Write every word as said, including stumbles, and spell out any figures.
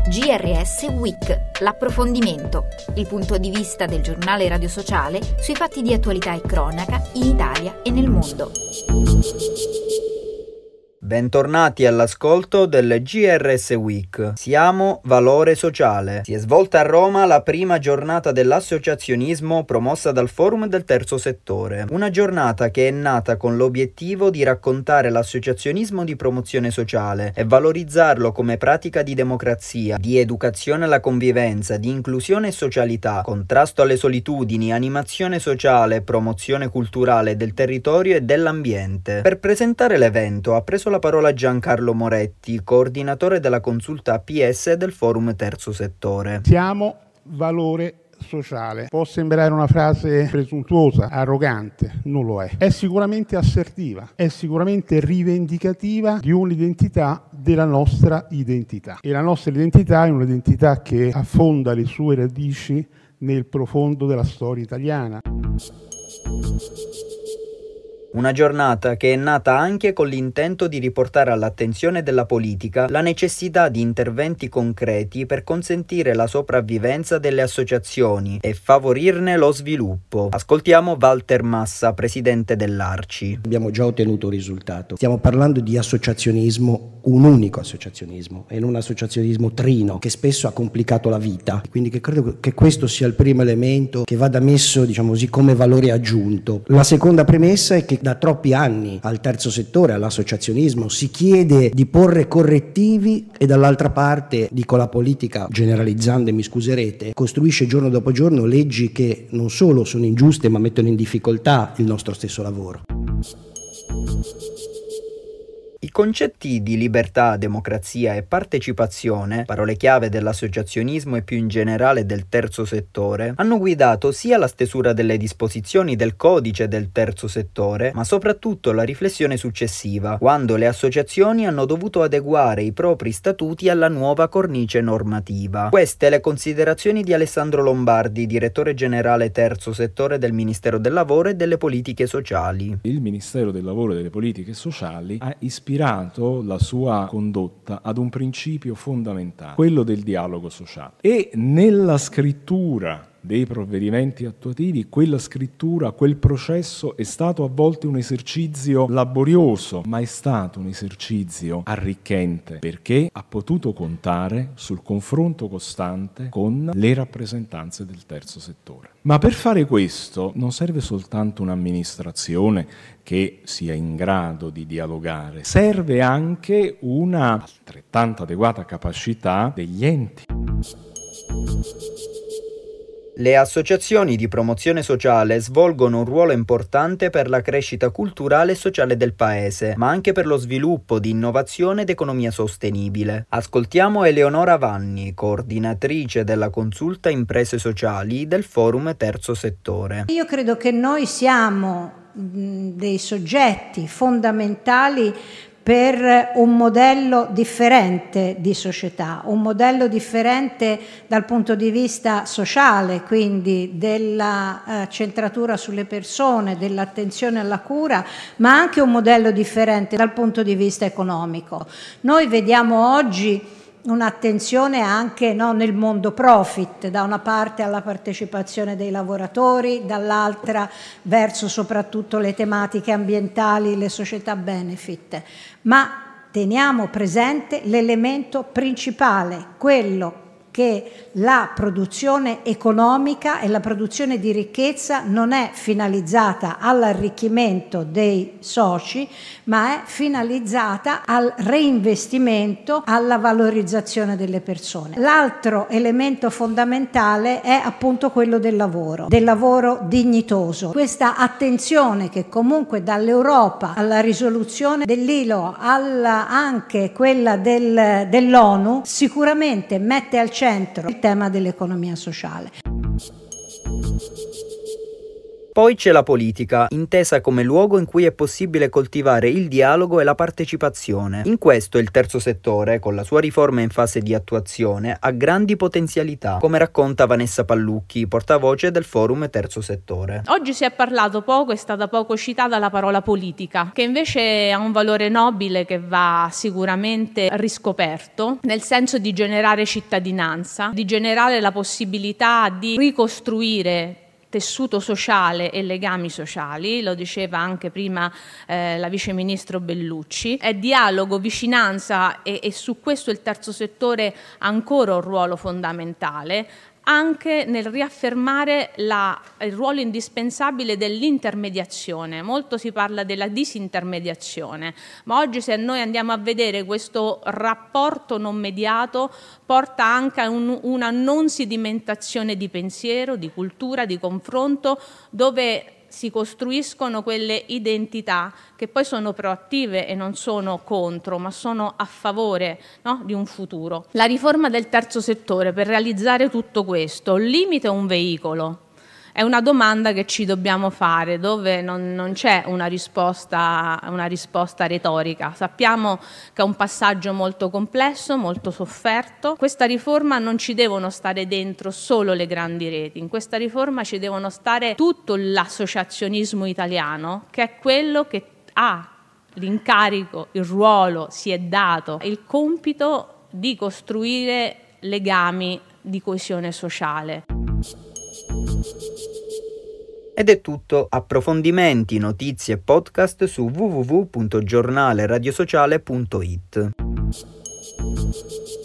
G R S Week, l'approfondimento, il punto di vista del giornale radio sociale sui fatti di attualità e cronaca in Italia e nel mondo. Bentornati all'ascolto del G R S Week. Siamo Valore Sociale. Si è svolta a Roma la prima giornata dell'associazionismo promossa dal Forum del Terzo Settore. Una giornata che è nata con l'obiettivo di raccontare l'associazionismo di promozione sociale e valorizzarlo come pratica di democrazia, di educazione alla convivenza, di inclusione e socialità, contrasto alle solitudini, animazione sociale, promozione culturale del territorio e dell'ambiente. Per presentare l'evento ha preso la parola Giancarlo Moretti, coordinatore della consulta A P S del Forum Terzo Settore. Siamo valore sociale. Può sembrare una frase presuntuosa, arrogante, non lo è. È sicuramente assertiva, è sicuramente rivendicativa di un'identità della nostra identità. E la nostra identità è un'identità che affonda le sue radici nel profondo della storia italiana. Una giornata che è nata anche con l'intento di riportare all'attenzione della politica la necessità di interventi concreti per consentire la sopravvivenza delle associazioni e favorirne lo sviluppo. Ascoltiamo Walter Massa, presidente dell'Arci. Abbiamo già ottenuto un risultato. Stiamo parlando di associazionismo, un unico associazionismo e non un associazionismo trino che spesso ha complicato la vita. Quindi che credo che questo sia il primo elemento che vada messo, diciamo così, come valore aggiunto. La seconda premessa è che da troppi anni al terzo settore, all'associazionismo, si chiede di porre correttivi e dall'altra parte, dico la politica generalizzando e mi scuserete, costruisce giorno dopo giorno leggi che non solo sono ingiuste ma mettono in difficoltà il nostro stesso lavoro. I concetti di libertà, democrazia e partecipazione, parole chiave dell'associazionismo e più in generale del terzo settore, hanno guidato sia la stesura delle disposizioni del codice del terzo settore, ma soprattutto la riflessione successiva, quando le associazioni hanno dovuto adeguare i propri statuti alla nuova cornice normativa. Queste le considerazioni di Alessandro Lombardi, direttore generale terzo settore del Ministero del Lavoro e delle Politiche Sociali. Il Ministero del Lavoro e delle Politiche Sociali ha ispirato ispirato la sua condotta ad un principio fondamentale, quello del dialogo sociale. E nella scrittura dei provvedimenti attuativi, quella scrittura, quel processo è stato a volte un esercizio laborioso, ma è stato un esercizio arricchente, perché ha potuto contare sul confronto costante con le rappresentanze del terzo settore. Ma per fare questo non serve soltanto un'amministrazione che sia in grado di dialogare, serve anche una altrettanto adeguata capacità degli enti. Le associazioni di promozione sociale svolgono un ruolo importante per la crescita culturale e sociale del Paese, ma anche per lo sviluppo di innovazione ed economia sostenibile. Ascoltiamo Eleonora Vanni, coordinatrice della consulta Imprese Sociali del Forum Terzo Settore. Io credo che noi siamo mh, dei soggetti fondamentali per un modello differente di società, un modello differente dal punto di vista sociale, quindi della eh, centratura sulle persone, dell'attenzione alla cura, ma anche un modello differente dal punto di vista economico. Noi vediamo oggi un'attenzione anche no, nel mondo profit, da una parte alla partecipazione dei lavoratori, dall'altra verso soprattutto le tematiche ambientali, le società benefit, ma teniamo presente l'elemento principale, quello che la produzione economica e la produzione di ricchezza non è finalizzata all'arricchimento dei soci, ma è finalizzata al reinvestimento, alla valorizzazione delle persone. L'altro elemento fondamentale è appunto quello del lavoro, del lavoro dignitoso. Questa attenzione che comunque dall'Europa alla risoluzione dell'I L O, alla anche quella del, dell'ONU, sicuramente mette al centro il tema dell'economia sociale. Poi c'è la politica, intesa come luogo in cui è possibile coltivare il dialogo e la partecipazione. In questo il terzo settore, con la sua riforma in fase di attuazione, ha grandi potenzialità, come racconta Vanessa Pallucchi, portavoce del Forum Terzo Settore. Oggi si è parlato poco, è stata poco citata la parola politica, che invece ha un valore nobile che va sicuramente riscoperto, nel senso di generare cittadinanza, di generare la possibilità di ricostruire tessuto sociale e legami sociali, lo diceva anche prima eh, la vice ministro Bellucci. È dialogo, vicinanza e, e su questo il terzo settore ha ancora un ruolo fondamentale, anche nel riaffermare la, il ruolo indispensabile dell'intermediazione. Molto si parla della disintermediazione, ma oggi se noi andiamo a vedere questo rapporto non mediato porta anche a un, una non sedimentazione di pensiero, di cultura, di confronto, dove si costruiscono quelle identità che poi sono proattive e non sono contro, ma sono a favore, no, di un futuro. La riforma del terzo settore, per realizzare tutto questo, limita un veicolo? È una domanda che ci dobbiamo fare, dove non, non c'è una risposta, una risposta retorica. Sappiamo che è un passaggio molto complesso, molto sofferto. Questa riforma non ci devono stare dentro solo le grandi reti, in questa riforma ci devono stare tutto l'associazionismo italiano, che è quello che ha l'incarico, il ruolo, si è dato, il compito di costruire legami di coesione sociale. Ed è tutto. Approfondimenti, notizie e podcast su w w w punto giornale radiosociale punto it.